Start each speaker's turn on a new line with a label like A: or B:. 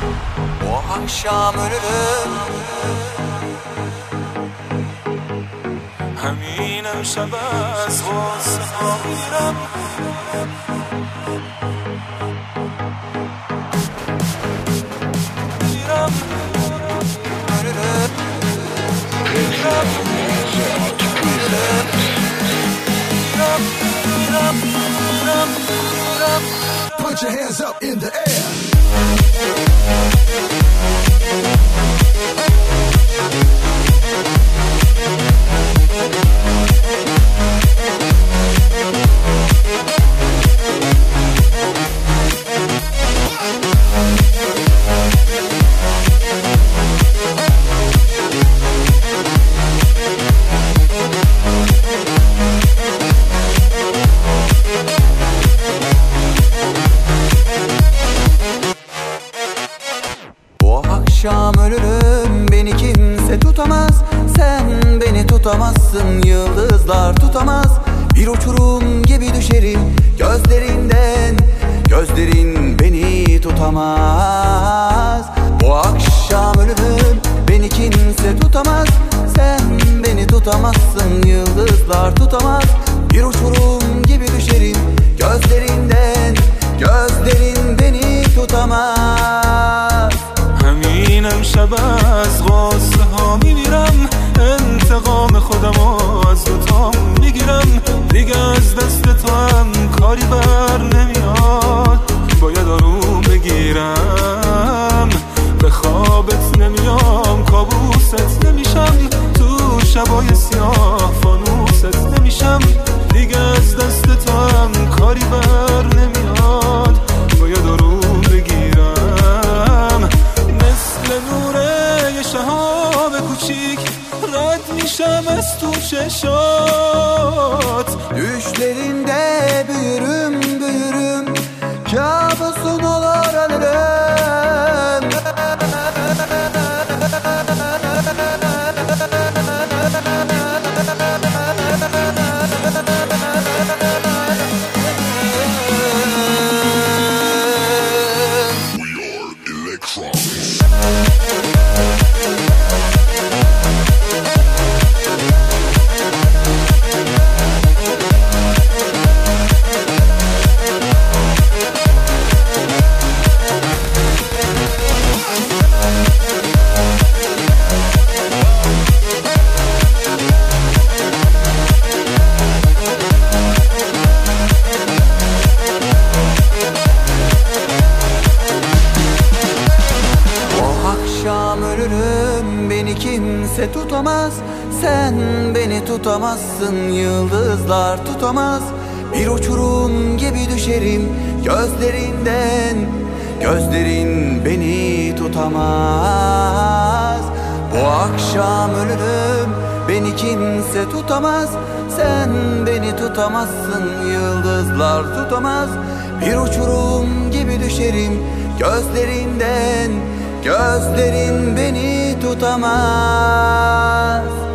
A: O akşam ölürüm.
B: همین امشب از غصه ها میرم
C: Put your hands up in the air.
A: Akşam ölürüm, beni kimse tutamaz. Sen beni tutamazsın, yıldızlar tutamaz. Bir uçurum gibi düşerim gözlerinden. Gözlerin beni tutamaz. Bu akşam ölürüm, beni kimse tutamaz. Sen beni tutamazsın, yıldızlar tutamaz. Bir uçurum gibi düşerim gözlerinden. Gözlerin beni tutamaz.
B: همین امشب از غصه ها میمیرم انتقام خودم از دوتام میگیرم دیگه از دست تو هم کاری بر نمیاد باید آروم بگیرم به خوابت نمیام کابوست نمیشم تو شبای سیاه فانوست نمیشم دیگه از دست تو هم کاری بر نمیاد باید آروم بگیرم مثل نوره یه شهاب کوچیک رد میشم از تو چشات
A: Düşlerinde büyürüm büyürüm, kabusun olur ölürüm. Ölürüm, beni kimse tutamaz. Sen beni tutamazsın, yıldızlar tutamaz. Bir uçurum gibi düşerim gözlerinden. Gözlerin beni tutamaz. Bu akşam ölürüm, beni kimse tutamaz. Sen beni tutamazsın, yıldızlar tutamaz. Bir uçurum gibi düşerim gözlerinden. Gözlerin beni tutamaz.